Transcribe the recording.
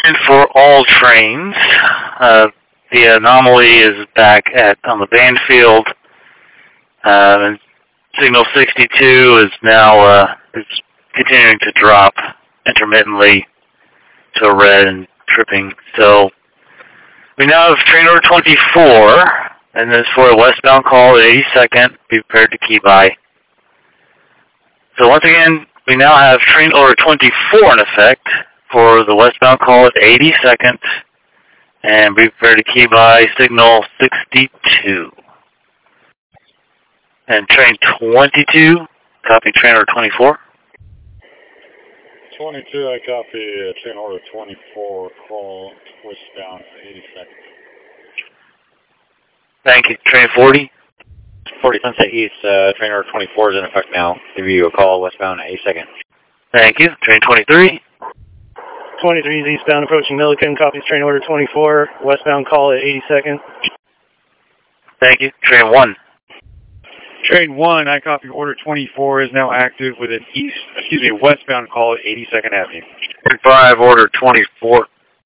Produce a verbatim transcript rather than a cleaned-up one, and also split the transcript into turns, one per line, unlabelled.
And for all trains, uh, the anomaly is back at on the Banfield. Uh, and signal sixty-two is now uh, is continuing to drop intermittently to red and tripping. So we now have train order twenty-four, and this is for a westbound call at eighty-second. Be prepared to key by. So once again, we now have train order twenty-four in effect for the westbound call at eighty-second, and be prepared to key by signal sixty-two. And train twenty-two, copy train order twenty-four.
twenty-two, I copy uh, train order twenty-four, call westbound eighty-second.
Thank you. Train forty.
forty Sunset East, uh, train order twenty-four is in effect now. Give you a call westbound eighty-second.
Thank you. Train twenty-three.
twenty-three is eastbound approaching Milliken, copies train order twenty-four, westbound call at eighty-second.
Thank you. Train one.
Train one, I copy order twenty-four is now active with an east, excuse me, westbound call at eighty-second Avenue.
Train five, order twenty-four.